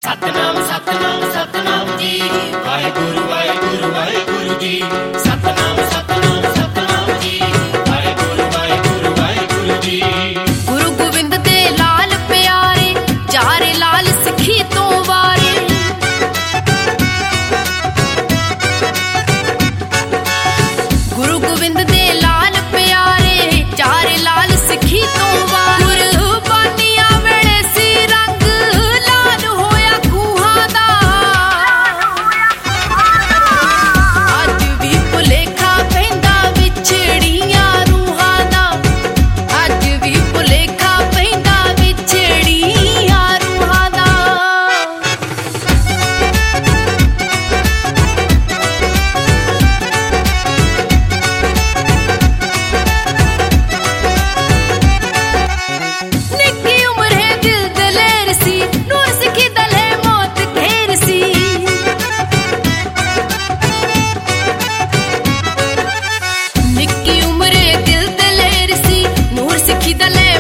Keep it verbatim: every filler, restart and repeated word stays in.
सतनाम सतनाम सतनाम जी, वाहेगुरु वाहेगुरु वाहेगुरु जी। सतनाम सतनाम सतनाम जी, वाहेगुरु वाहेगुरु वाहेगुरु जी। गुरु गोबिंद दे लाल प्यारे, जारे लाल सिखी तो वारे। गुरु गोबिंद दे लाल प्यारे, जारे लाल सिखी तो वारे। कुर्बानियां वेले सी रंग लाल होया खूहां दा। अज भी भुलेखा पैंदा विछड़ियां रूहां दा। अज भी भुलेखा पैंदा विछड़ियां रूहां दा। निक्की उम्र है दिल दलेर सी, नूर सिखी दले मौत घेर सी। निक्की उम्र है दिल दलेर सी, नूर सिखी दले